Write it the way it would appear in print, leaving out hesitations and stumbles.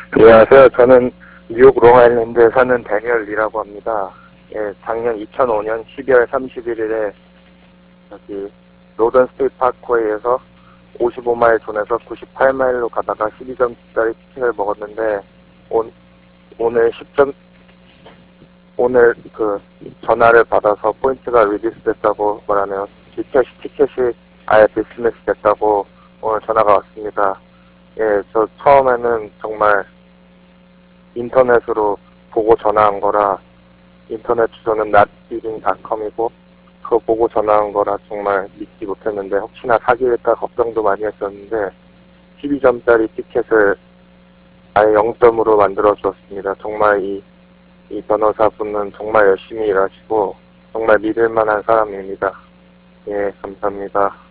안녕하세요. 저는 뉴욕 롱아일랜드에 사는 데니얼 리라고 합니다. 예, 작년 2005년 12월 31일에 여기 노던 스테이트 파크웨이에서 55마일 존에서 98마일로 가다가 12점짜리 치킨을 먹었는데 오늘 10점 오늘 그 전화를 받아서 포인트가 리디스 됐다고 말하네요. 티켓이 아예 디스미스 됐다고 오늘 전화가 왔습니다. 예, 저 처음에는 정말 인터넷으로 보고 전화한 거라 인터넷 주소는 notbeating.com이고 그거 보고 전화한 거라 정말 믿지 못했는데 혹시나 사기일까 걱정도 많이 했었는데 12점짜리 티켓을 아예 0점으로 만들어 주었습니다. 정말 이 변호사분은 정말 열심히 일하시고 정말 믿을 만한 사람입니다. 예, 감사합니다.